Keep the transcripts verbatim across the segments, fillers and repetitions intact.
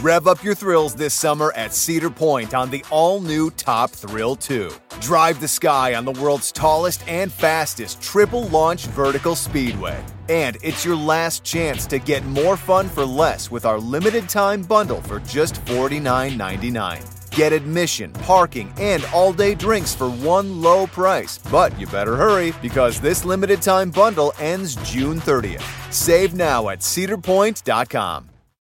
Rev up your thrills this summer at Cedar Point on the all-new Top Thrill two. Drive the sky on the world's tallest and fastest triple-launch vertical speedway. And it's your last chance to get more fun for less with our limited-time bundle for just forty-nine ninety-nine. Get admission, parking, and all-day drinks for one low price. But you better hurry, because this limited-time bundle ends June thirtieth. Save now at cedar point dot com.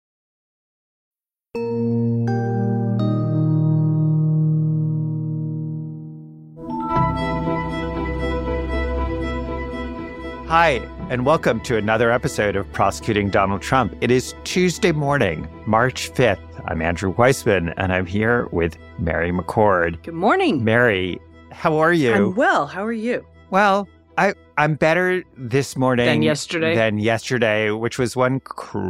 Hi, and welcome to another episode of Prosecuting Donald Trump. It is Tuesday morning, March fifth. I'm Andrew Weissman, and I'm here with Mary McCord. Good morning. Mary, how are you? I'm well. How are you? Well, I, I'm better this morning than yesterday. than yesterday, which was one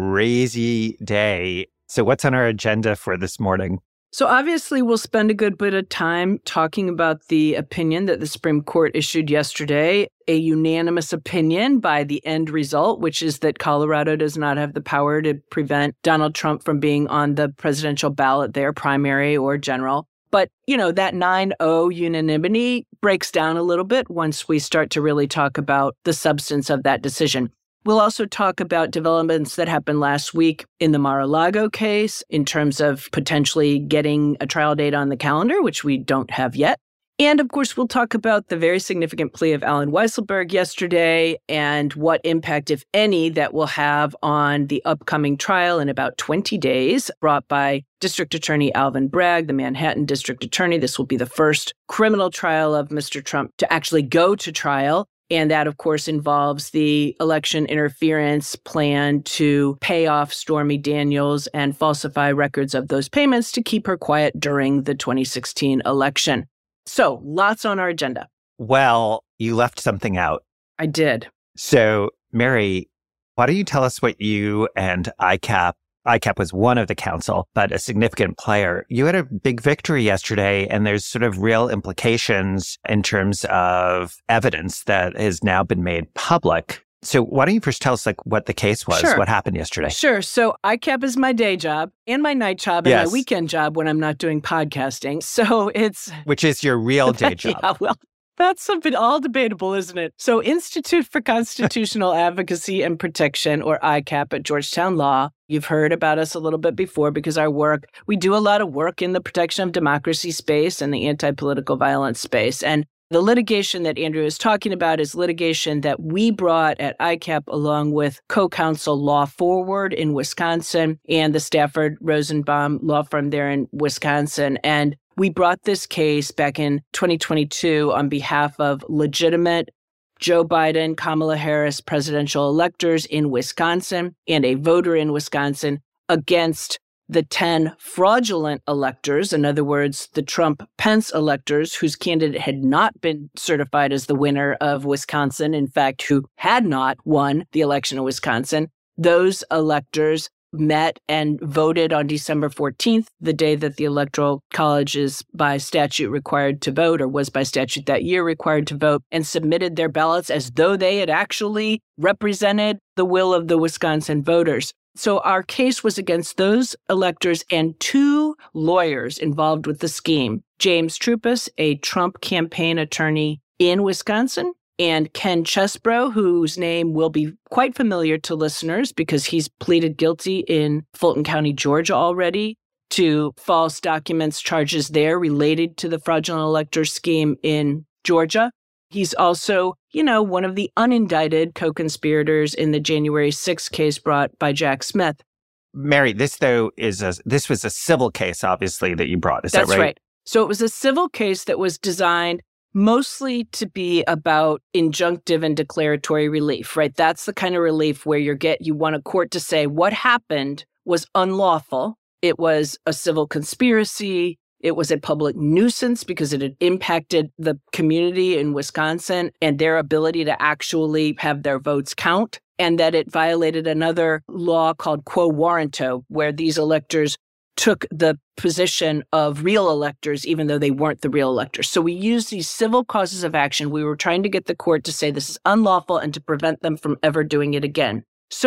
crazy day. So what's on our agenda for this morning? So obviously, we'll spend a good bit of time talking about the opinion that the Supreme Court issued yesterday, a unanimous opinion by the end result, which is that Colorado does not have the power to prevent Donald Trump from being on the presidential ballot there, primary or general. But, you know, that nine oh unanimity breaks down a little bit once we start to really talk about the substance of that decision. We'll also talk about developments that happened last week in the Mar-a-Lago case in terms of potentially getting a trial date on the calendar, which we don't have yet. And of course, we'll talk about the very significant plea of Allen Weisselberg yesterday and what impact, if any, that will have on the upcoming trial in about twenty days brought by District Attorney Alvin Bragg, the Manhattan District Attorney. This will be the first criminal trial of Mister Trump to actually go to trial. And that, of course, involves the election interference plan to pay off Stormy Daniels and falsify records of those payments to keep her quiet during the twenty sixteen election. So, lots on our agenda. Well, you left something out. I did. So, Mary, why don't you tell us what you and I CAP, I CAP was one of the counsel, but a significant player. You had a big victory yesterday, and there's sort of real implications in terms of evidence that has now been made public. So why don't you first tell us like what the case was, Sure. what happened yesterday? Sure. So I CAP is my day job and my night job and Yes. my weekend job when I'm not doing podcasting. So it's... Which is your real day job. Yeah, well, that's something all debatable, isn't it? So Institute for Constitutional Advocacy and Protection, or I CAP at Georgetown Law. You've heard about us a little bit before because our work, we do a lot of work in the protection of democracy space and the anti-political violence space. And the litigation that Andrew is talking about is litigation that we brought at I CAP along with co-counsel Law Forward in Wisconsin and the Stafford Rosenbaum law firm there in Wisconsin. And we brought this case back in twenty twenty-two on behalf of legitimate Joe Biden, Kamala Harris presidential electors in Wisconsin and a voter in Wisconsin against the ten fraudulent electors, in other words, the Trump-Pence electors whose candidate had not been certified as the winner of Wisconsin, in fact, who had not won the election in Wisconsin. Those electors met and voted on December fourteenth, the day that the Electoral College is by statute required to vote, or was by statute that year required to vote, and submitted their ballots as though they had actually represented the will of the Wisconsin voters. So our case was against those electors and two lawyers involved with the scheme. James Trupus, a Trump campaign attorney in Wisconsin, and Ken Chesbro, whose name will be quite familiar to listeners because he's pleaded guilty in Fulton County, Georgia already to false documents charges there related to the fraudulent elector scheme in Georgia. He's also, you know, one of the unindicted co-conspirators in the January sixth case brought by Jack Smith. Mary, this, though, is a this was a civil case, obviously, that you brought. Is That's that right? right. So it was a civil case that was designed mostly to be about injunctive and declaratory relief, right? That's the kind of relief where you get you want a court to say what happened was unlawful. It was a civil conspiracy. It was a public nuisance because it had impacted the community in Wisconsin and their ability to actually have their votes count, and that it violated another law called quo warranto, where these electors took the position of real electors, even though they weren't the real electors. So we used these civil causes of action. We were trying to get the court to say this is unlawful and to prevent them from ever doing it again. So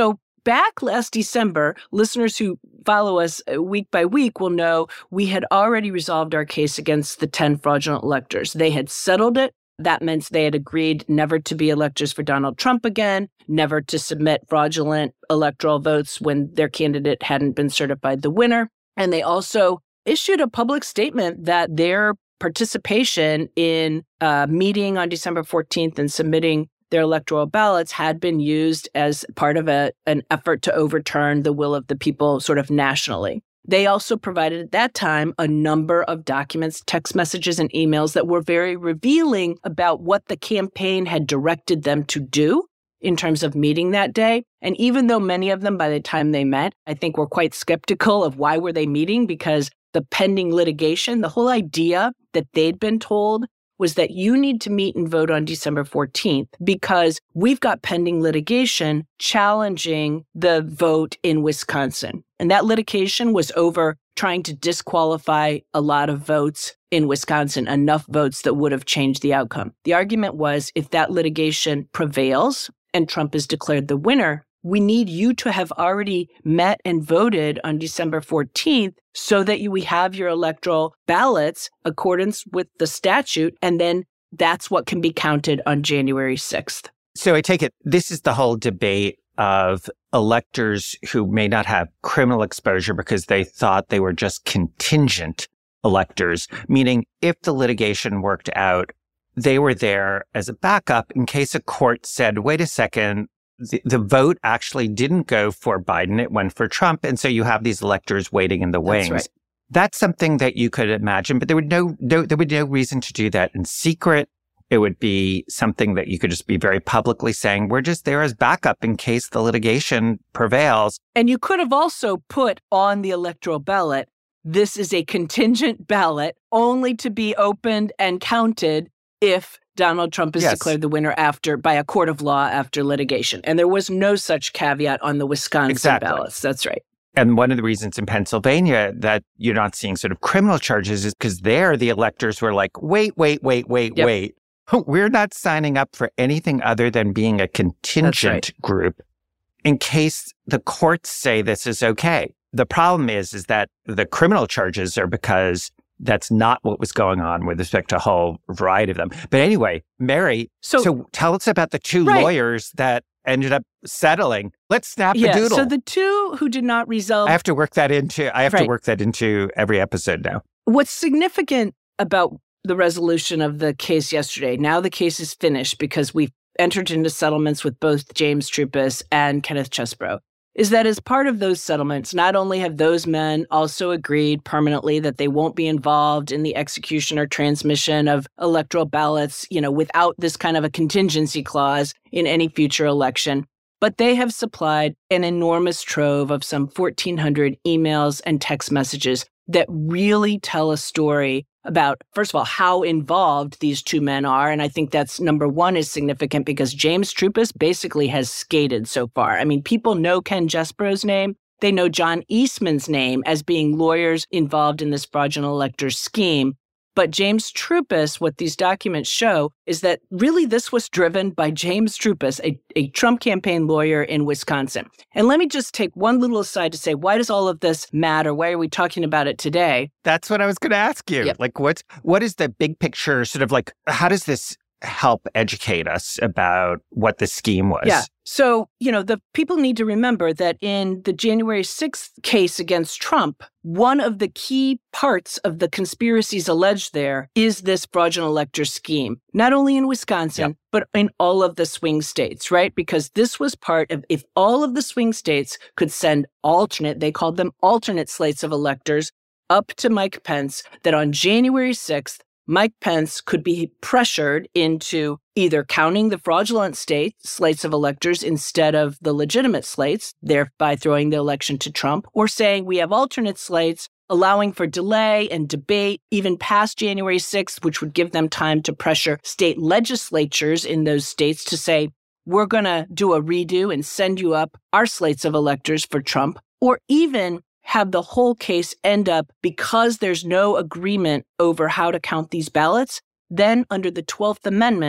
back last December, listeners who follow us week by week will know we had already resolved our case against the ten fraudulent electors. They had settled it. That meant they had agreed never to be electors for Donald Trump again, never to submit fraudulent electoral votes when their candidate hadn't been certified the winner. And they also issued a public statement that their participation in a meeting on December fourteenth and submitting their electoral ballots had been used as part of a, an effort to overturn the will of the people sort of nationally. They also provided at that time a number of documents, text messages, and emails that were very revealing about what the campaign had directed them to do in terms of meeting that day. And even though many of them, by the time they met, I think were quite skeptical of why were they meeting, because the pending litigation, the whole idea that they'd been told was that you need to meet and vote on December fourteenth because we've got pending litigation challenging the vote in Wisconsin. And that litigation was over trying to disqualify a lot of votes in Wisconsin, enough votes that would have changed the outcome. The argument was if that litigation prevails and Trump is declared the winner, we need you to have already met and voted on December fourteenth so that you, we have your electoral ballots accordance with the statute, and then that's what can be counted on January sixth. So I take it this is the whole debate of electors who may not have criminal exposure because they thought they were just contingent electors, meaning if the litigation worked out, they were there as a backup in case a court said, wait a second, The, the vote actually didn't go for Biden, it went for Trump. And so you have these electors waiting in the wings. That's right. That's something that you could imagine, but there would no, no, there would no reason to do that in secret. It would be something that you could just be very publicly saying, we're just there as backup in case the litigation prevails. And you could have also put on the electoral ballot, this is a contingent ballot only to be opened and counted if Donald Trump is yes. declared the winner after by a court of law after litigation. And there was no such caveat on the Wisconsin exactly. ballots. That's right. And one of the reasons in Pennsylvania that you're not seeing sort of criminal charges is because there the electors were like, wait, wait, wait, wait, yep. wait. We're not signing up for anything other than being a contingent right. group in case the courts say this is okay. The problem is, is that the criminal charges are because that's not what was going on with respect to a whole variety of them. But anyway, Mary, so, so tell us about the two right. lawyers that ended up settling. Let's snap yeah, a doodle. So the two who did not resolve... I have to work that into, I have right. to work that into every episode now. What's significant about the resolution of the case yesterday, now the case is finished because we've entered into settlements with both James Troupis and Kenneth Chesebro, is that as part of those settlements, not only have those men also agreed permanently that they won't be involved in the execution or transmission of electoral ballots, you know, without this kind of a contingency clause in any future election, but they have supplied an enormous trove of some fourteen hundred emails and text messages that really tell a story about, first of all, how involved these two men are. And I think that's number one is significant because James Troupis basically has skated so far. I mean, people know Ken Chesebro's name. They know John Eastman's name as being lawyers involved in this fraudulent elector scheme. But James Troupis, what these documents show is that really this was driven by James Troupis, a, a Trump campaign lawyer in Wisconsin. And let me just take one little aside to say, why does all of this matter? Why are we talking about it today? That's what I was going to ask you. Yep. Like, what's, what is the big picture sort of like, how does this help educate us about what the scheme was? Yeah. So, you know, the people need to remember that in the January sixth case against Trump, one of the key parts of the conspiracies alleged there is this fraudulent elector scheme, not only in Wisconsin, yep. but in all of the swing states, right? Because this was part of, if all of the swing states could send alternate, they called them alternate slates of electors up to Mike Pence, that on January sixth, Mike Pence could be pressured into either counting the fraudulent state slates of electors instead of the legitimate slates, thereby throwing the election to Trump, or saying we have alternate slates, allowing for delay and debate even past January sixth, which would give them time to pressure state legislatures in those states to say, we're going to do a redo and send you up our slates of electors for Trump, or even have the whole case end up because there's no agreement over how to count these ballots, then under the twelfth Amendment,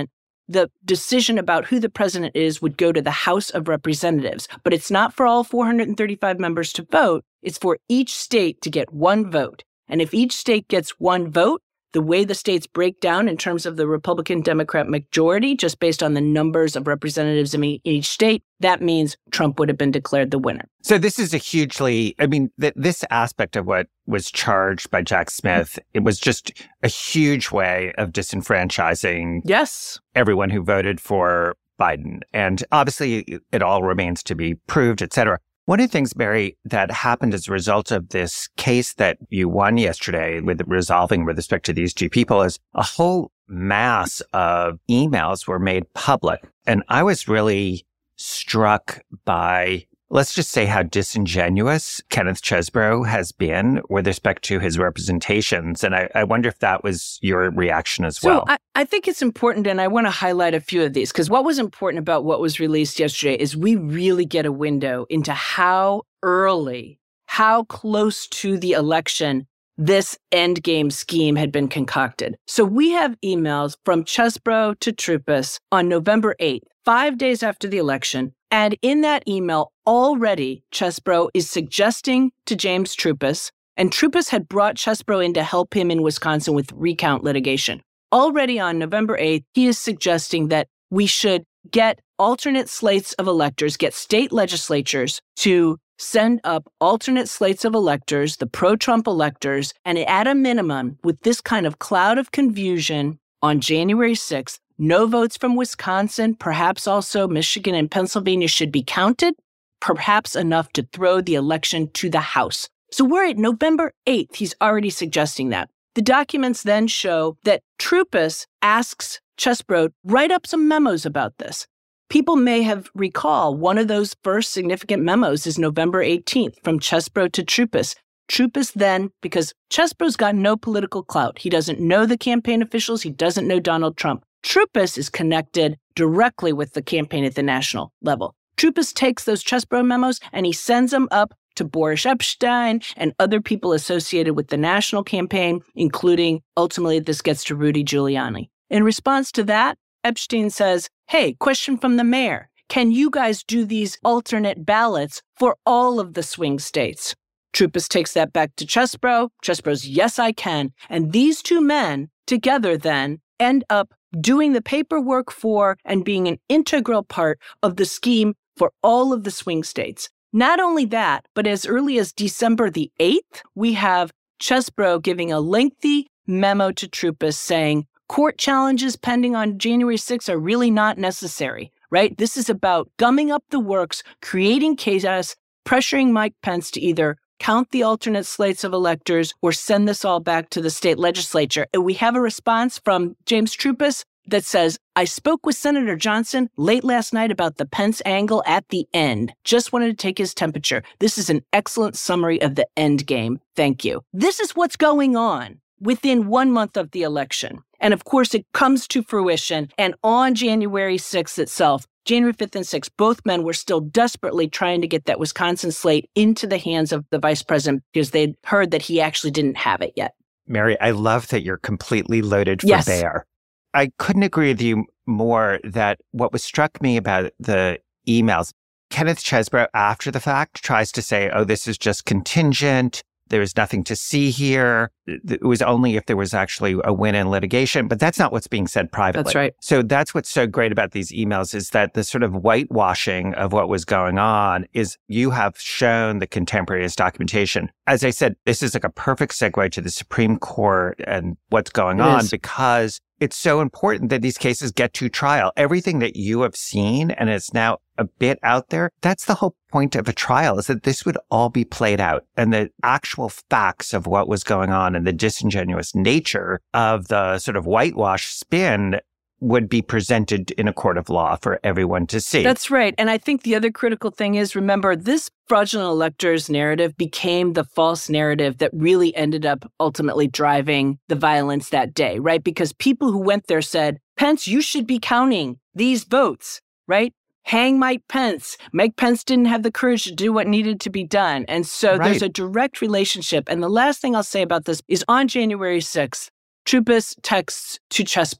the decision about who the president is would go to the House of Representatives. But it's not for all four hundred thirty-five members to vote. It's for each state to get one vote. And if each state gets one vote, the way the states break down in terms of the Republican-Democrat majority, just based on the numbers of representatives in each state, that means Trump would have been declared the winner. So this is a hugely, I mean, th- this aspect of what was charged by Jack Smith, it was just a huge way of disenfranchising yes. everyone who voted for Biden. And obviously, it all remains to be proved, et cetera. One of the things, Mary, that happened as a result of this case that you won yesterday with resolving with respect to these two people is a whole mass of emails were made public. And I was really struck by, let's just say, how disingenuous Kenneth Chesebro has been with respect to his representations. And I, I wonder if that was your reaction as well. So I, I think it's important, and I want to highlight a few of these, because what was important about what was released yesterday is we really get a window into how early, how close to the election this endgame scheme had been concocted. So we have emails from Chesebro to Troupis on November eighth, five days after the election. And in that email, already Chesebro is suggesting to James Troupis, and Troupis had brought Chesebro in to help him in Wisconsin with recount litigation. Already on November eighth, he is suggesting that we should get alternate slates of electors, get state legislatures to send up alternate slates of electors, the pro-Trump electors, and at a minimum, with this kind of cloud of confusion on January sixth, no votes from Wisconsin, perhaps also Michigan and Pennsylvania should be counted, perhaps enough to throw the election to the House. So we're at November eighth. He's already suggesting that. The documents then show that Troupis asks Chesebro, write up some memos about this. People may have recall one of those first significant memos is November eighteenth from Chesebro to Troupis. Troupis then, because Chesebro's got no political clout, he doesn't know the campaign officials, he doesn't know Donald Trump. Troupis is connected directly with the campaign at the national level. Troupis takes those Chesebro memos and he sends them up to Boris Epshteyn and other people associated with the national campaign, including, ultimately, this gets to Rudy Giuliani. In response to that, Epshteyn says, hey, question from the mayor. Can you guys do these alternate ballots for all of the swing states? Troupis takes that back to Chesebro. Chesebro's, yes, I can. And these two men together then end up doing the paperwork for and being an integral part of the scheme for all of the swing states. Not only that, but as early as December the eighth, we have Chesebro giving a lengthy memo to Troupis saying, court challenges pending on January sixth are really not necessary, right? This is about gumming up the works, creating chaos, pressuring Mike Pence to either count the alternate slates of electors or send this all back to the state legislature. And we have a response from James Troupis that says, I spoke with Senator Johnson late last night about the Pence angle at the end. Just wanted to take his temperature. This is an excellent summary of the end game. Thank you. This is what's going on within one month of the election. And of course, it comes to fruition. And on January sixth itself, January fifth and sixth, both men were still desperately trying to get that Wisconsin slate into the hands of the vice president because they'd heard that he actually didn't have it yet. Mary, I love that you're completely loaded for yes. bear. I couldn't agree with you more that what was struck me about the emails, Kenneth Chesebro, after the fact, tries to say, oh, this is just contingent. There is nothing to see here. It was only if there was actually a win in litigation, but that's not what's being said privately. That's right. So that's what's so great about these emails is that the sort of whitewashing of what was going on is you have shown the contemporaneous documentation. As I said, this is like a perfect segue to the Supreme Court and what's going It on is. because it's so important that these cases get to trial. Everything that you have seen and it's now a bit out there, that's the whole point of a trial is that this would all be played out and the actual facts of what was going on and the disingenuous nature of the sort of whitewash spin would be presented in a court of law for everyone to see. That's right. And I think the other critical thing is, remember, this fraudulent electors narrative became the false narrative that really ended up ultimately driving the violence that day, right? Because people who went there said, Pence, you should be counting these votes, right? Hang Mike Pence. Mike Pence didn't have the courage to do what needed to be done. And so right. there's a direct relationship. And the last thing I'll say about this is on January sixth, Troupis texts to Chesebro,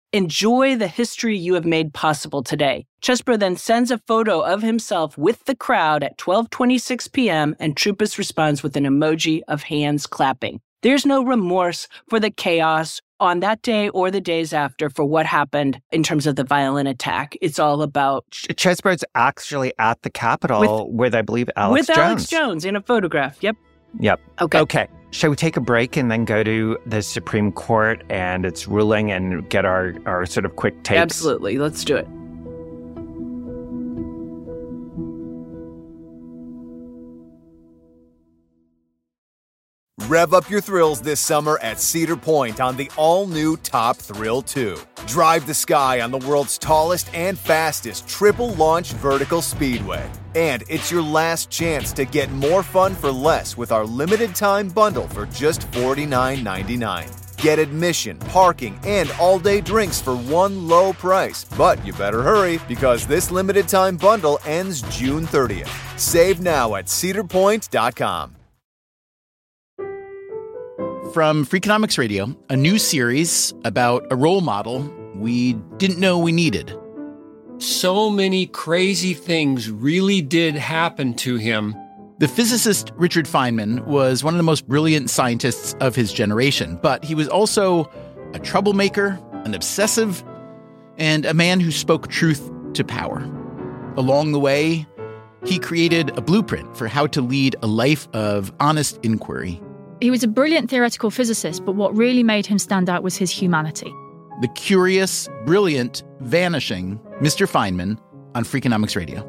Enjoy the history you have made possible today. Chesbro then sends a photo of himself with the crowd at twelve twenty-six p.m. and Troupas responds with an emoji of hands clapping. There's no remorse for the chaos on that day or the days after for what happened in terms of the violent attack. It's all about... Chesbro's actually at the Capitol with, with I believe, Alex with Jones. With Alex Jones in a photograph. Yep. Yep. Okay. Okay. Shall we take a break and then go to the Supreme Court and its ruling and get our, our sort of quick takes? Absolutely. Let's do it. Rev up your thrills this summer at Cedar Point on the all-new Top Thrill two. Drive the sky on the world's tallest and fastest triple-launch vertical speedway. And it's your last chance to get more fun for less with our limited-time bundle for just forty-nine ninety-nine. Get admission, parking, and all-day drinks for one low price. But you better hurry, because this limited-time bundle ends June thirtieth. Save now at cedar point dot com. From Freakonomics Radio, a new series about a role model we didn't know we needed. So many crazy things really did happen to him. The physicist Richard Feynman was one of the most brilliant scientists of his generation, but he was also a troublemaker, an obsessive, and a man who spoke truth to power. Along the way, he created a blueprint for how to lead a life of honest inquiry. He was a brilliant theoretical physicist, but what really made him stand out was his humanity. The curious, brilliant, vanishing Mister Feynman on Freakonomics Radio.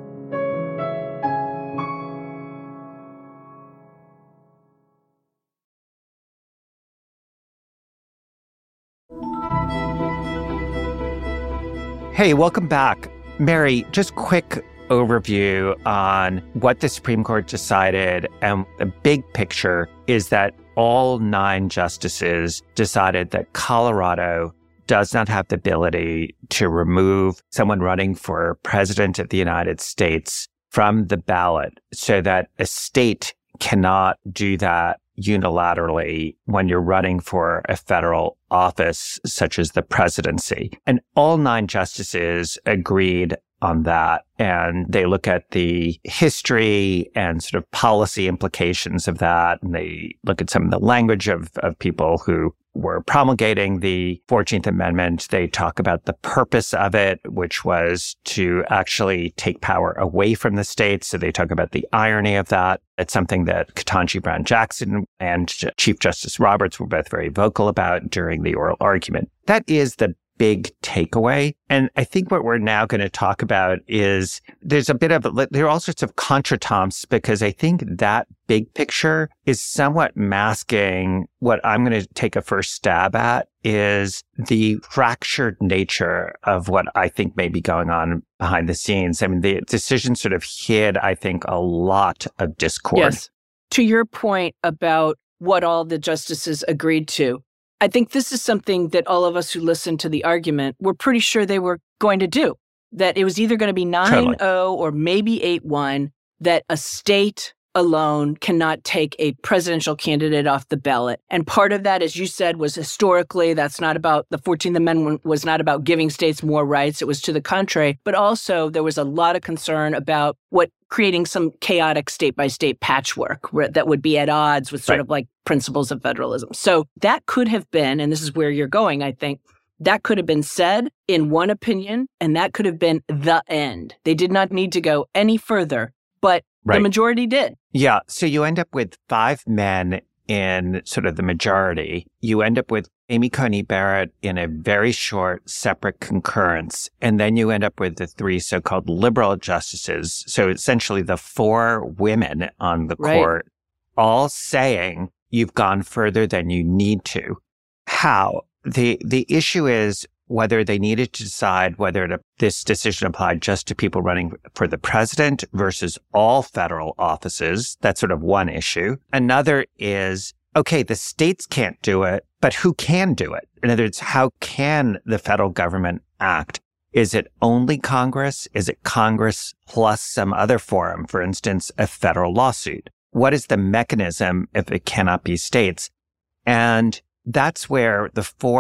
Hey, welcome back. Mary, just quick overview on what the Supreme Court decided, and the big picture is that all nine justices decided that Colorado does not have the ability to remove someone running for president of the United States from the ballot, so that a state cannot do that unilaterally when you're running for a federal office such as the presidency. And all nine justices agreed on that. And they look at the history and sort of policy implications of that. And they look at some of the language of, of people who were promulgating the fourteenth Amendment. They talk about the purpose of it, which was to actually take power away from the states. So they talk about the irony of that. It's something that Ketanji Brown Jackson and Chief Justice Roberts were both very vocal about during the oral argument. That is the big takeaway. And I think what we're now going to talk about is there's a bit of, there are all sorts of contretemps, because I think that big picture is somewhat masking what I'm going to take a first stab at, is the fractured nature of what I think may be going on behind the scenes. I mean, the decision sort of hid, I think, a lot of discord. Yes. To your point about what all the justices agreed to, I think this is something that all of us who listened to the argument were pretty sure they were going to do, that it was either going to be nine oh or maybe eight one, that a state alone cannot take a presidential candidate off the ballot. And part of that, as you said, was historically, that's not about, the fourteenth Amendment was not about giving states more rights. It was to the contrary. But also there was a lot of concern about what creating some chaotic state-by-state patchwork where, that would be at odds with sort right. of like principles of federalism. So that could have been, and this is where you're going, I think, that could have been said in one opinion, and that could have been the end. They did not need to go any further, but right. the majority did. Yeah. So you end up with five men in sort of the majority. You end up with Amy Coney Barrett in a very short, separate concurrence. And then you end up with the three so-called liberal justices. So essentially the four women on the right. court all saying you've gone further than you need to. How? The the issue is whether they needed to decide whether to, this decision applied just to people running for the president versus all federal offices. That's sort of one issue. Another is, okay, the states can't do it, but who can do it? In other words, how can the federal government act? Is it only Congress? Is it Congress plus some other forum, for instance, a federal lawsuit? What is the mechanism if it cannot be states? And that's where the four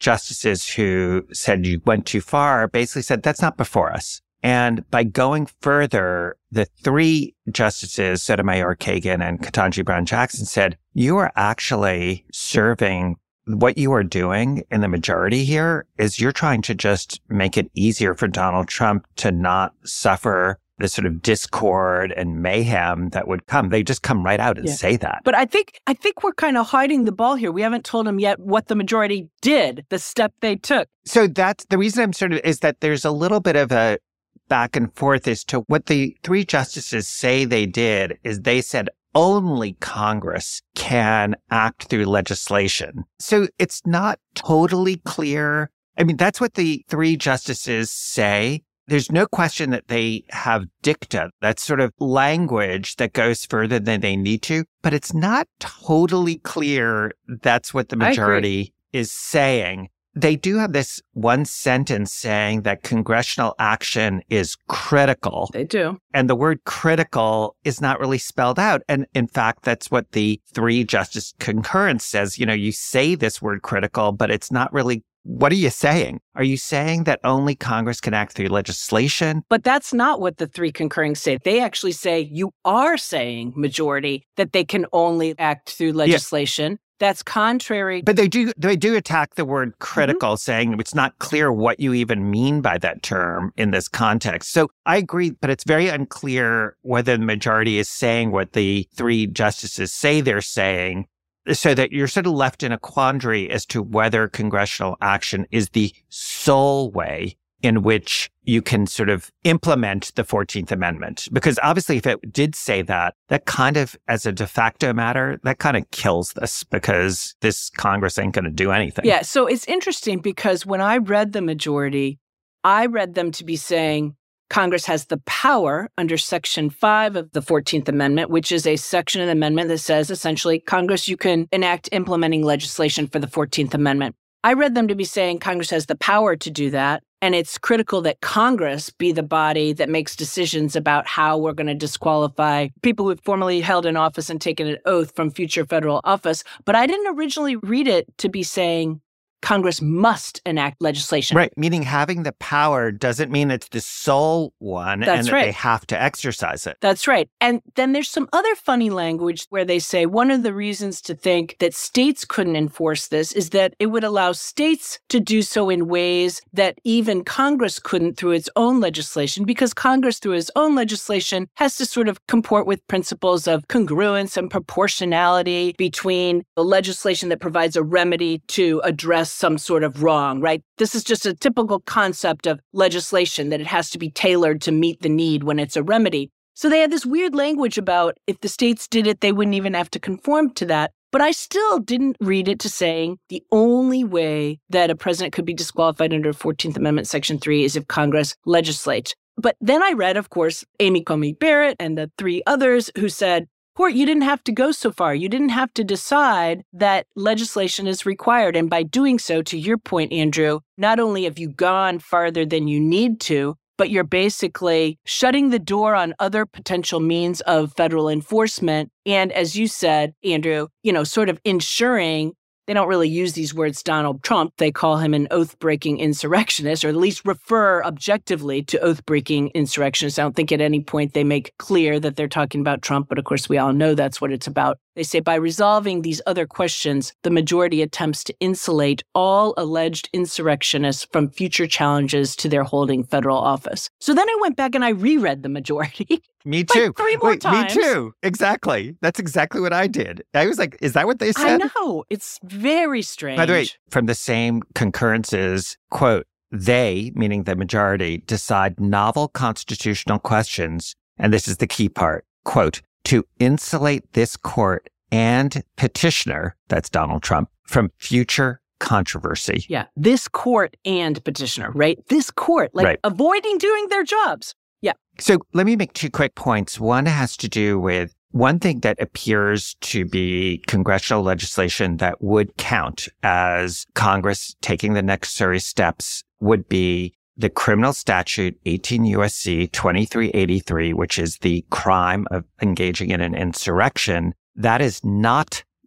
justices who said you went too far basically said that's not before us. And by going further, the three justices, Sotomayor, Kagan, and Ketanji Brown Jackson, said you are actually serving what you are doing in the majority here is you're trying to just make it easier for Donald Trump to not suffer the sort of discord and mayhem that would come. They just come right out and yeah. say that. But I think I think we're kind of hiding the ball here. We haven't told them yet what the majority did, the step they took. So that's the reason I'm sort of is that there's a little bit of a back and forth as to what the three justices say they did is they said only Congress can act through legislation. So it's not totally clear. I mean, that's what the three justices say. There's no question that they have dicta, that's sort of language that goes further than they need to, but it's not totally clear that's what the majority is saying. They do have this one sentence saying that congressional action is critical. They do. And the word critical is not really spelled out. And in fact, that's what the three justice concurrence says. You know, you say this word critical, but it's not really. What are you saying? Are you saying that only Congress can act through legislation? But that's not what the three concurring say. They actually say you are saying, majority, that they can only act through legislation. Yeah. That's contrary. But they do they do attack the word critical, mm-hmm. saying it's not clear what you even mean by that term in this context. So I agree, but it's very unclear whether the majority is saying what the three justices say they're saying, so that you're sort of left in a quandary as to whether congressional action is the sole way in which you can sort of implement the fourteenth Amendment. Because obviously, if it did say that, that kind of, as a de facto matter, that kind of kills this because this Congress ain't going to do anything. Yeah, so it's interesting because when I read the majority, I read them to be saying Congress has the power under Section five of the fourteenth Amendment, which is a section of the amendment that says, essentially, Congress, you can enact implementing legislation for the fourteenth Amendment. I read them to be saying Congress has the power to do that, and it's critical that Congress be the body that makes decisions about how we're going to disqualify people who have formerly held an office and taken an oath from future federal office. But I didn't originally read it to be saying Congress must enact legislation. Right, meaning having the power doesn't mean it's the sole one That's and that right. they have to exercise it. That's right. And then there's some other funny language where they say one of the reasons to think that states couldn't enforce this is that it would allow states to do so in ways that even Congress couldn't through its own legislation, because Congress through its own legislation has to sort of comport with principles of congruence and proportionality between the legislation that provides a remedy to address some sort of wrong, right? This is just a typical concept of legislation, that it has to be tailored to meet the need when it's a remedy. So they had this weird language about if the states did it, they wouldn't even have to conform to that. But I still didn't read it to saying the only way that a president could be disqualified under fourteenth Amendment Section three is if Congress legislates. But then I read, of course, Amy Coney Barrett and the three others who said, Court, you didn't have to go so far. You didn't have to decide that legislation is required. And by doing so, to your point, Andrew, not only have you gone farther than you need to, but you're basically shutting the door on other potential means of federal enforcement. And as you said, Andrew, you know, sort of ensuring. They don't really use these words, Donald Trump. They call him an oath-breaking insurrectionist, or at least refer objectively to oath-breaking insurrectionists. I don't think at any point they make clear that they're talking about Trump, but of course we all know that's what it's about. They say by resolving these other questions, the majority attempts to insulate all alleged insurrectionists from future challenges to their holding federal office. So then I went back and I reread the majority. Me too. Like three more Wait, times. Me too. Exactly. That's exactly what I did. I was like, is that what they said? I know. It's very strange. By the way, from the same concurrences, quote, they, meaning the majority, decide novel constitutional questions, and this is the key part, quote, to insulate this court and petitioner, that's Donald Trump, from future controversy. Yeah, this court and petitioner, right? This court, like right. avoiding doing their jobs. Yeah. So let me make two quick points. One has to do with one thing that appears to be congressional legislation that would count as Congress taking the necessary steps would be the criminal statute eighteen U S C twenty-three eighty-three, which is the crime of engaging in an insurrection. That is not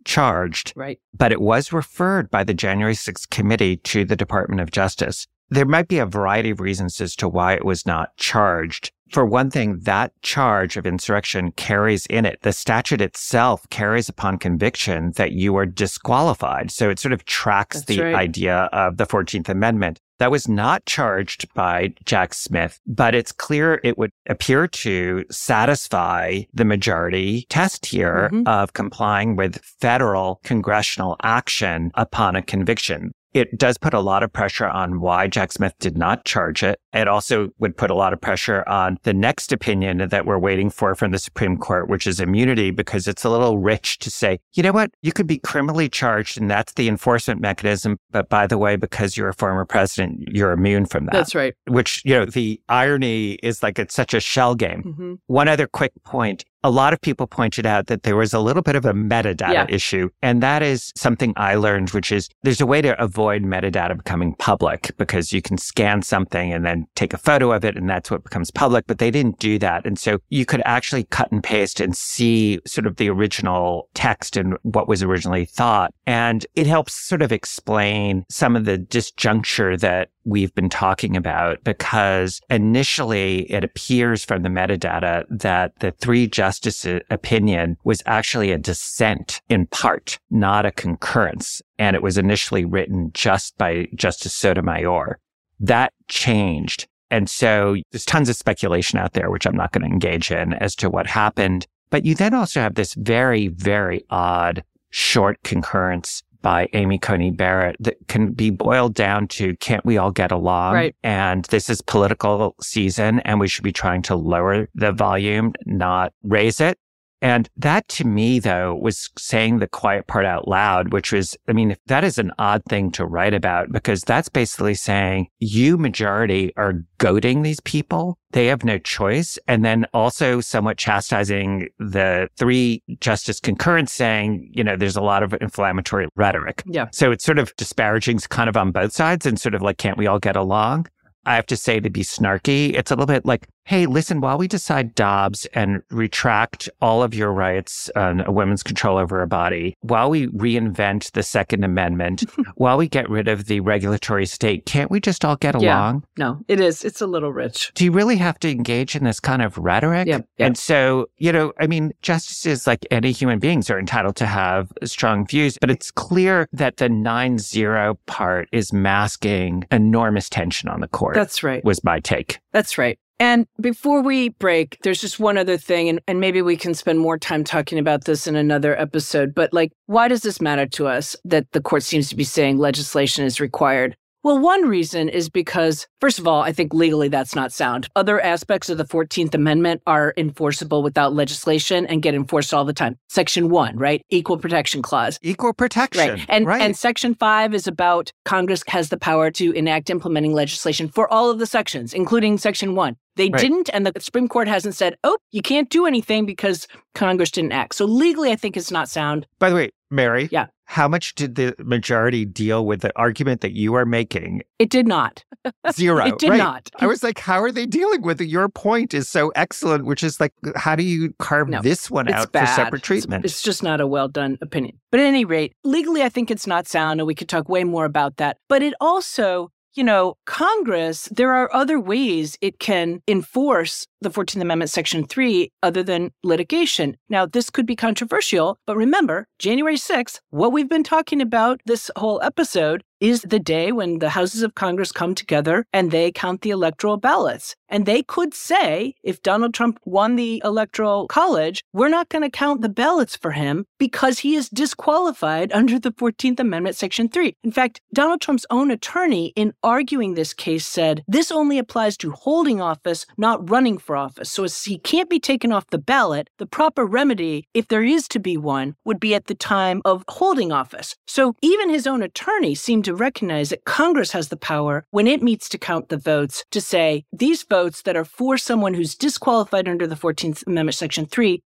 charged. Right. But it was referred by the January sixth committee to the Department of Justice. There might be a variety of reasons as to why it was not charged. For one thing, that charge of insurrection carries in it, the statute itself carries upon conviction that you are disqualified. So it sort of tracks That's the right. idea of the fourteenth Amendment. That was not charged by Jack Smith, but it's clear it would appear to satisfy the majority test here Mm-hmm. of complying with federal congressional action upon a conviction. It does put a lot of pressure on why Jack Smith did not charge it. It also would put a lot of pressure on the next opinion that we're waiting for from the Supreme Court, which is immunity, because it's a little rich to say, you know what, you could be criminally charged and that's the enforcement mechanism. But by the way, because you're a former president, you're immune from that. That's right. Which, you know, the irony is like it's such a shell game. Mm-hmm. One other quick point. A lot of people pointed out that there was a little bit of a metadata Yeah. issue. And that is something I learned, which is there's a way to avoid metadata becoming public because you can scan something and then take a photo of it and that's what becomes public. But they didn't do that. And so you could actually cut and paste and see sort of the original text and what was originally thought. And it helps sort of explain some of the disjuncture that we've been talking about, because initially it appears from the metadata that the three justices opinion was actually a dissent in part, not a concurrence. And it was initially written just by Justice Sotomayor. That changed. And so there's tons of speculation out there, which I'm not going to engage in as to what happened. But you then also have this very, very odd short concurrence by Amy Coney Barrett that can be boiled down to, can't we all get along? Right. And this is political season and we should be trying to lower the volume, not raise it. And that to me, though, was saying the quiet part out loud, which was, I mean, that is an odd thing to write about because that's basically saying you majority are goading these people. They have no choice. And then also somewhat chastising the three justice concurrence saying, you know, there's a lot of inflammatory rhetoric. Yeah. So it's sort of disparaging kind of on both sides and sort of like, can't we all get along? I have to say, to be snarky, it's a little bit like, hey, listen, while we decide Dobbs and retract all of your rights on a woman's control over her body, while we reinvent the Second Amendment, while we get rid of the regulatory state, can't we just all get Yeah. along? No, it is. It's a little rich. Do you really have to engage in this kind of rhetoric? Yep, yep. And so, you know, I mean, justices, like any human beings, are entitled to have strong views, but it's clear that the nine zero part is masking enormous tension on the court. That's right. Was my take. That's right. And before we break, there's just one other thing, and, and maybe we can spend more time talking about this in another episode. But like, why does this matter to us that the court seems to be saying legislation is required? Well, one reason is because, first of all, I think legally that's not sound. Other aspects of the fourteenth Amendment are enforceable without legislation and get enforced all the time. Section one, right? Equal Protection Clause. Equal protection. Right. And, right. and Section five is about Congress has the power to enact implementing legislation for all of the sections, including Section one. They Right. didn't, and the Supreme Court hasn't said, oh, you can't do anything because Congress didn't act. So legally, I think it's not sound. By the way, Mary, Yeah. how much did the majority deal with the argument that you are making? It did not. Zero. It did right. not. I was like, how are they dealing with it? Your point is so excellent, which is like, how do you carve No, this one It's out bad. for separate treatment? It's, it's just not a well done opinion. But at any rate, legally, I think it's not sound, and we could talk way more about that. But it also, you know, Congress, there are other ways it can enforce the fourteenth Amendment, Section three, other than litigation. Now, this could be controversial, but remember, January sixth, what we've been talking about this whole episode is the day when the houses of Congress come together and they count the electoral ballots. And they could say, if Donald Trump won the Electoral College, we're not going to count the ballots for him because he is disqualified under the fourteenth Amendment, Section three. In fact, Donald Trump's own attorney, in arguing this case, said this only applies to holding office, not running for office. So as he can't be taken off the ballot, the proper remedy, if there is to be one, would be at the time of holding office. So even his own attorney seemed to recognize that Congress has the power, when it meets to count the votes, to say these votes that are for someone who's disqualified under the fourteenth Amendment, Section three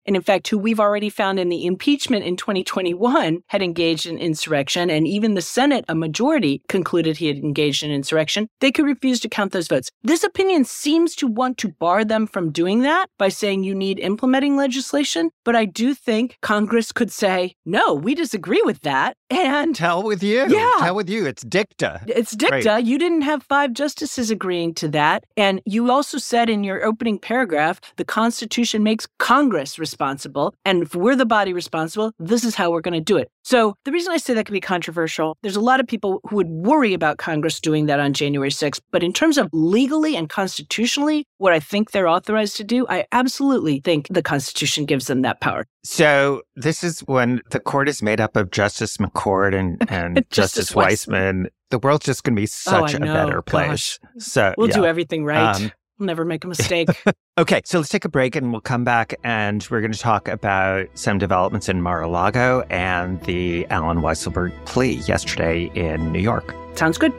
and in fact, who we've already found in the impeachment in twenty twenty-one had engaged in insurrection, and even the Senate, a majority, concluded he had engaged in insurrection, they could refuse to count those votes. This opinion seems to want to bar them from doing that by saying you need implementing legislation, but I do think Congress could say, no, we disagree with that, and Tell with you. Yeah. Tell with you. It's dicta. It's dicta. Right. You didn't have five justices agreeing to that. And you also said in your opening paragraph, the Constitution makes Congress responsible. And if we're the body responsible, this is how we're going to do it. So the reason I say that can be controversial, there's a lot of people who would worry about Congress doing that on January sixth. But in terms of legally and constitutionally, what I think they're authorized to do, I absolutely think the Constitution gives them that power. So this is when the court is made up of Justice McCord and, and Justice, Justice Weissman. The world's just going to be such Oh, I a know. better place. Gosh. So We'll yeah. do everything right. Um, we'll never make a mistake. Okay, so let's take a break and we'll come back and we're going to talk about some developments in Mar-a-Lago and the Allen Weisselberg plea yesterday in New York. Sounds good.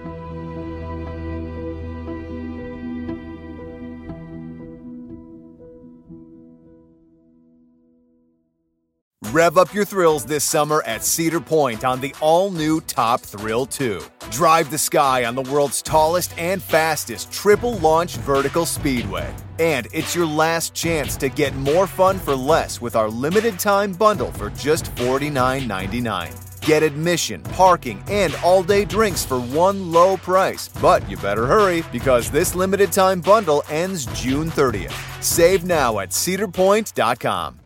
Rev up your thrills this summer at Cedar Point on the all-new Top Thrill two. Drive the sky on the world's tallest and fastest triple-launch vertical speedway. And it's your last chance to get more fun for less with our limited-time bundle for just forty-nine ninety-nine. Get admission, parking, and all-day drinks for one low price. But you better hurry because this limited-time bundle ends June thirtieth. Save now at cedar point dot com.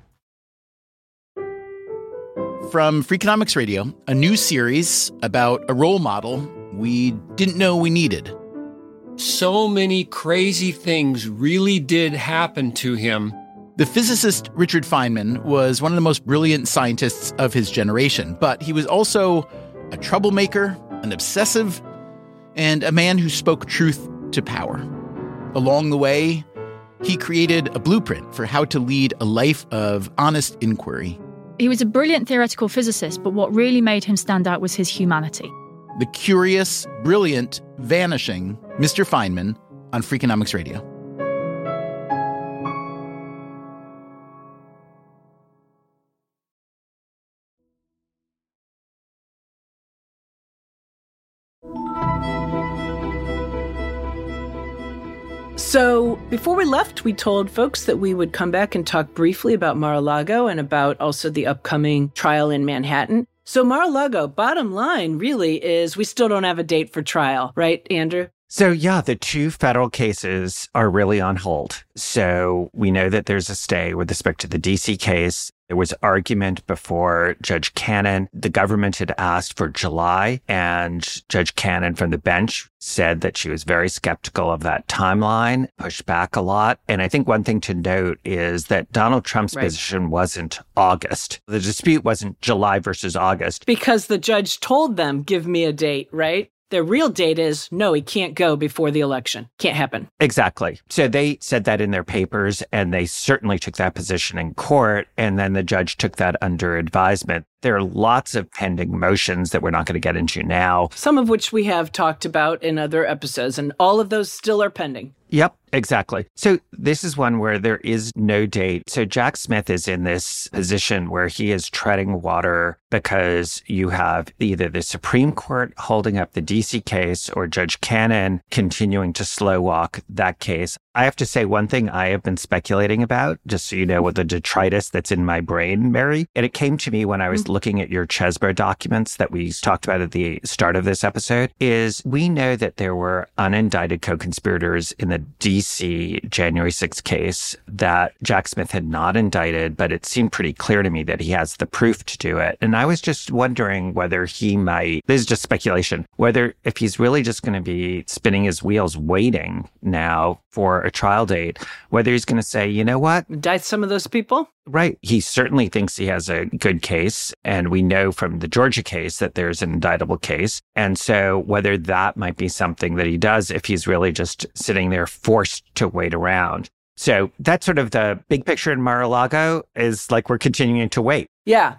From Freakonomics Radio, a new series about a role model we didn't know we needed. So many crazy things really did happen to him. The physicist Richard Feynman was one of the most brilliant scientists of his generation, but he was also a troublemaker, an obsessive, and a man who spoke truth to power. Along the way, he created a blueprint for how to lead a life of honest inquiry. He was a brilliant theoretical physicist, but what really made him stand out was his humanity. The curious, brilliant, vanishing Mister Feynman on Freakonomics Radio. So before we left, we told folks that we would come back and talk briefly about Mar-a-Lago and about also the upcoming trial in Manhattan. So Mar-a-Lago, bottom line really is we still don't have a date for trial, right, Andrew? So yeah, the two federal cases are really on hold. So we know that there's a stay with respect to the D C case. There was argument before Judge Cannon. The government had asked for July, and Judge Cannon from the bench said that she was very skeptical of that timeline, pushed back a lot. And I think one thing to note is that Donald Trump's Right. position wasn't August. The dispute wasn't July versus August. Because the judge told them, give me a date, right? Their real date is, no, he can't go before the election. Can't happen. Exactly. So they said that in their papers, and they certainly took that position in court. And then the judge took that under advisement. There are lots of pending motions that we're not going to get into now. Some of which we have talked about in other episodes, and all of those still are pending. Yep, exactly. So this is one where there is no date. So Jack Smith is in this position where he is treading water because you have either the Supreme Court holding up the D C case or Judge Cannon continuing to slow walk that case. I have to say one thing I have been speculating about, just so you know, with the detritus that's in my brain, Mary. And it came to me when I was mm-hmm. looking at your Chesbro documents that we talked about at the start of this episode, is we know that there were unindicted co-conspirators in the D C January sixth case that Jack Smith had not indicted, but it seemed pretty clear to me that he has the proof to do it. And I was just wondering whether he might, this is just speculation, whether if he's really just going to be spinning his wheels waiting now for a trial date, whether he's going to say, you know what? Indict some of those people? Right. He certainly thinks he has a good case. And we know from the Georgia case that there's an indictable case. And so whether that might be something that he does if he's really just sitting there forced to wait around. So that's sort of the big picture in Mar-a-Lago is like we're continuing to wait. Yeah.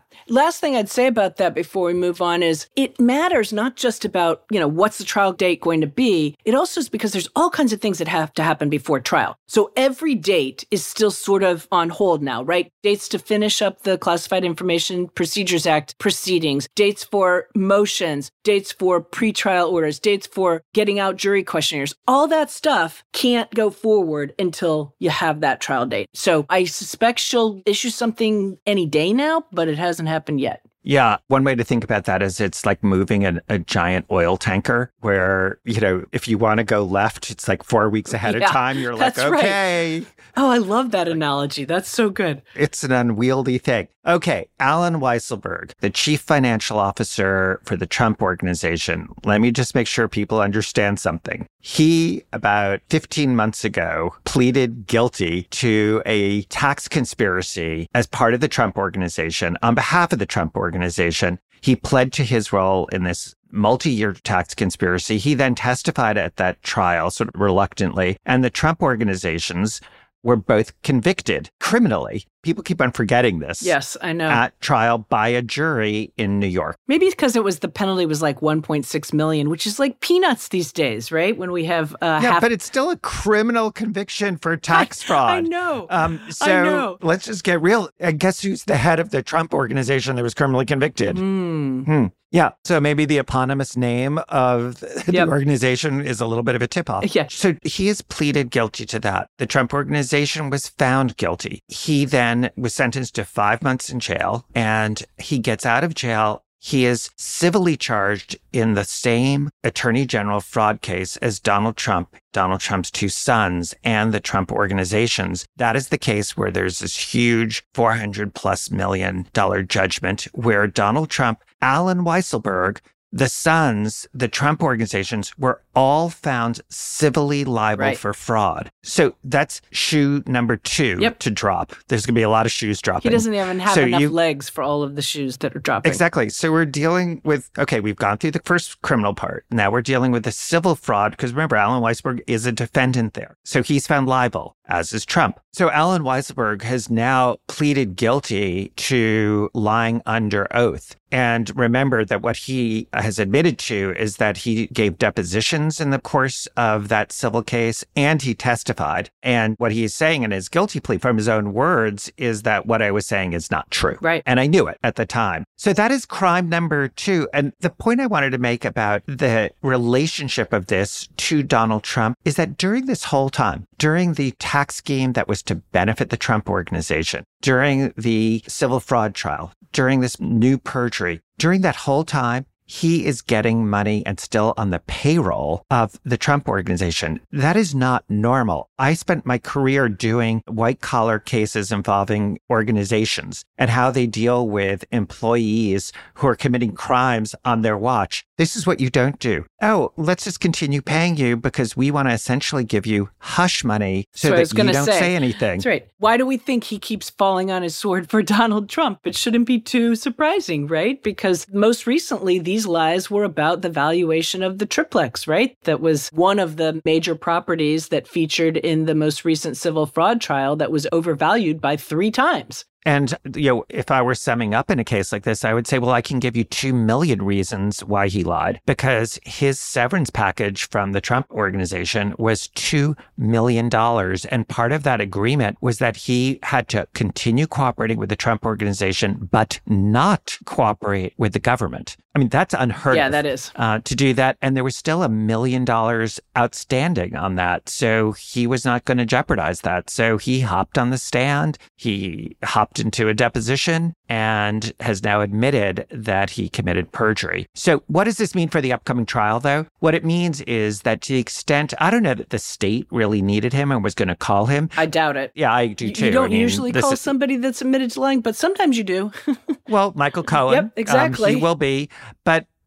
Last thing I'd say about that before we move on is it matters not just about, you know, what's the trial date going to be. It also is because there's all kinds of things that have to happen before trial. So every date is still sort of on hold now, right? Dates to finish up the Classified Information Procedures Act proceedings, dates for motions, dates for pretrial orders, dates for getting out jury questionnaires. All that stuff can't go forward until you have that trial date. So I suspect she'll issue something any day now, but it hasn't happened yet. Yeah. One way to think about that is it's like moving an, a giant oil tanker where, you know, if you want to go left, it's like four weeks ahead yeah, of time. You're like, okay. Right. Oh, I love that analogy. That's so good. It's an unwieldy thing. Okay. Alan Weisselberg, the chief financial officer for the Trump Organization. Let me just make sure people understand something. He, about fifteen months ago, pleaded guilty to a tax conspiracy as part of the Trump Organization on behalf of the Trump Organization. He pled to his role in this multi-year tax conspiracy. He then testified at that trial, sort of reluctantly, and the Trump organizations were both convicted criminally. People keep on forgetting this. Yes, I know. At trial by a jury in New York. Maybe because it was the penalty was like one point six million dollars, which is like peanuts these days, right? When we have uh, yeah, half... but it's still a criminal conviction for tax I, fraud. I know. Um, so I know. Let's just get real. And guess who's the head of the Trump Organization that was criminally convicted? Mm. Hmm. Yeah. So maybe the eponymous name of the Yep. organization is a little bit of a tip-off. Yeah. So he has pleaded guilty to that. The Trump Organization was found guilty. He then was sentenced to five months in jail, and he gets out of jail. He is civilly charged in the same attorney general fraud case as Donald Trump, Donald Trump's two sons, and the Trump organizations. That is the case where there's this huge four hundred plus million dollar judgment where Donald Trump, Alan Weisselberg, the sons, the Trump organizations were all found civilly liable Right. for fraud. So that's shoe number two Yep. to drop. There's going to be a lot of shoes dropping. He doesn't even have So enough you- legs for all of the shoes that are dropping. Exactly. So we're dealing with, okay, we've gone through the first criminal part. Now we're dealing with the civil fraud, because remember, Alan Weisselberg is a defendant there. So he's found liable, as is Trump. So Alan Weisselberg has now pleaded guilty to lying under oath. And remember that what he has admitted to is that he gave depositions in the course of that civil case, and he testified. And what he is saying in his guilty plea from his own words is that what I was saying is not true. Right. And I knew it at the time. So that is crime number two. And the point I wanted to make about the relationship of this to Donald Trump is that during this whole time, during the tax scheme that was to benefit the Trump Organization, during the civil fraud trial, during this new perjury, during that whole time, he is getting money and still on the payroll of the Trump Organization. That is not normal. I spent my career doing white collar cases involving organizations and how they deal with employees who are committing crimes on their watch. This is what you don't do. Oh, let's just continue paying you because we want to essentially give you hush money so That's what I was that you gonna don't say. say anything. That's right. Why do we think he keeps falling on his sword for Donald Trump? It shouldn't be too surprising, right? Because most recently, these lies were about the valuation of the triplex, right? That was one of the major properties that featured in the most recent civil fraud trial that was overvalued by three times. And, you know, if I were summing up in a case like this, I would say, well, I can give you two million reasons why he lied, because his severance package from the Trump Organization was two million dollars. And part of that agreement was that he had to continue cooperating with the Trump Organization, but not cooperate with the government. I mean, that's unheard Yeah, of. that is. Uh, to do that. And there was still a million dollars outstanding on that. So he was not going to jeopardize that. So he hopped on the stand. He hopped into a deposition and has now admitted that he committed perjury. So what does this mean for the upcoming trial, though? What it means is that to the extent, I don't know that the state really needed him and was going to call him. I doubt it. Yeah, I do You- too. You don't I mean, usually this call is- somebody that's admitted to lying, but sometimes you do. Well, Michael Cohen. Yep, exactly. Um, he will be. But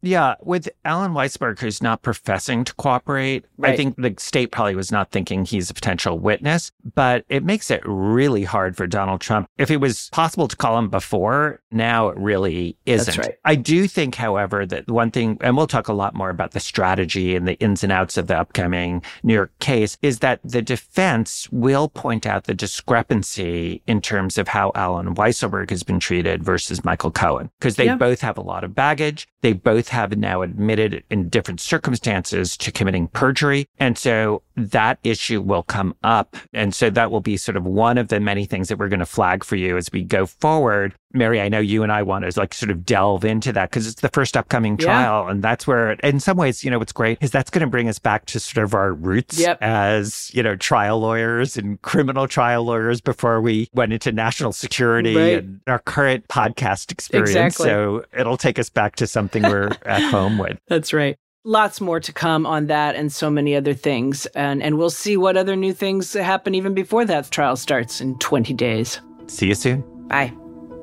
Yeah, with Alan Weisberg, who's not professing to cooperate, Right. I think the state probably was not thinking he's a potential witness, but it makes it really hard for Donald Trump. If it was possible to call him before, now it really isn't. That's right. I do think, however, that one thing, and we'll talk a lot more about the strategy and the ins and outs of the upcoming New York case, is that the defense will point out the discrepancy in terms of how Alan Weisselberg has been treated versus Michael Cohen, because they Yeah. both have a lot of baggage. They both have now admitted in different circumstances to committing perjury. And so that issue will come up. And so that will be sort of one of the many things that we're going to flag for you as we go forward. Mary, I know you and I want to like sort of delve into that because it's the first upcoming Yeah. trial. And that's where, in some ways, you know, what's great is that's going to bring us back to sort of our roots Yep. as, you know, trial lawyers and criminal trial lawyers before we went into national security Right. and our current podcast experience. Exactly. So it'll take us back to something we're at home with. That's right. Lots more to come on that and so many other things. And, and we'll see what other new things happen even before that trial starts in twenty days. See you soon. Bye.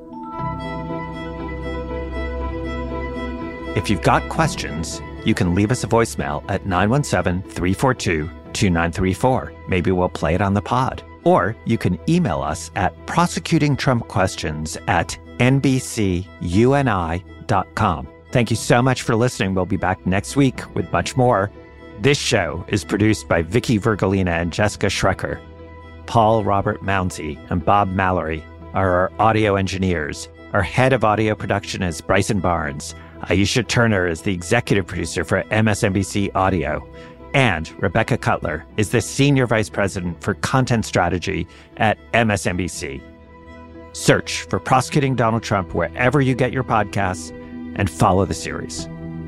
If you've got questions, you can leave us a voicemail at nine one seven, three four two, two nine three four. Maybe we'll play it on the pod. Or you can email us at prosecutingtrumpquestions at n b c u n i dot com. Thank you so much for listening. We'll be back next week with much more. This show is produced by Vicky Vergolina and Jessica Schrecker. Paul Robert Mounsey and Bob Mallory are our audio engineers. Our head of audio production is Bryson Barnes. Aisha Turner is the executive producer for M S N B C Audio. And Rebecca Cutler is the senior vice president for content strategy at M S N B C. Search for Prosecuting Donald Trump wherever you get your podcasts and follow the series.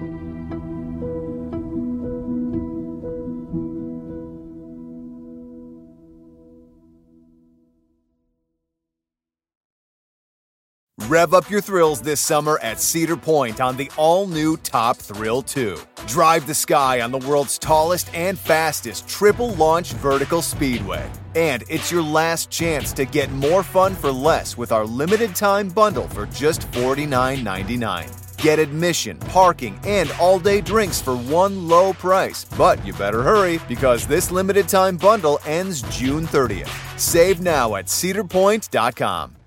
Rev up your thrills this summer at Cedar Point on the all-new Top Thrill two. Drive the sky on the world's tallest and fastest triple-launch vertical speedway. And it's your last chance to get more fun for less with our limited-time bundle for just forty-nine ninety-nine. Get admission, parking, and all-day drinks for one low price. But you better hurry because this limited-time bundle ends June thirtieth. Save now at cedar point dot com.